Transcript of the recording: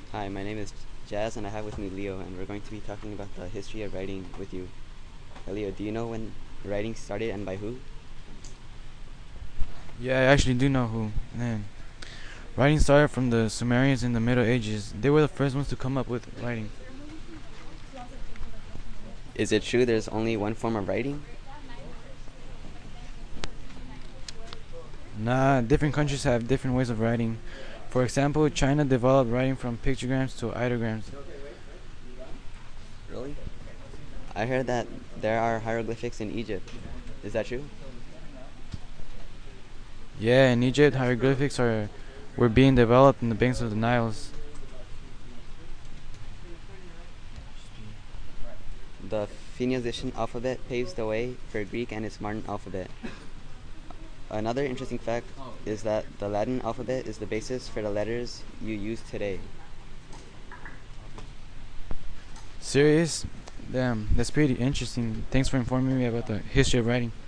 Hi, my name is Jazz, and I have with me Leo, and we're going to be talking about the history of writing with you. Leo, do you know when writing started and by who? Yeah, I actually do know who. Man, writing started from the Sumerians in the Middle Ages. They were the first ones to come up with writing. Is it true there's only one form of writing? Nah, different countries have different ways of writing. For example, China developed writing from pictograms to ideograms. Really? I heard that there are hieroglyphics in Egypt. Is that true? Yeah, in Egypt, hieroglyphics were being developed in the banks of the Niles. The Phoenician alphabet paves the way for Greek and its modern alphabet. Another interesting fact is that the Latin alphabet is the basis for the letters you use today. Serious? Damn, that's pretty interesting. Thanks for informing me about the history of writing.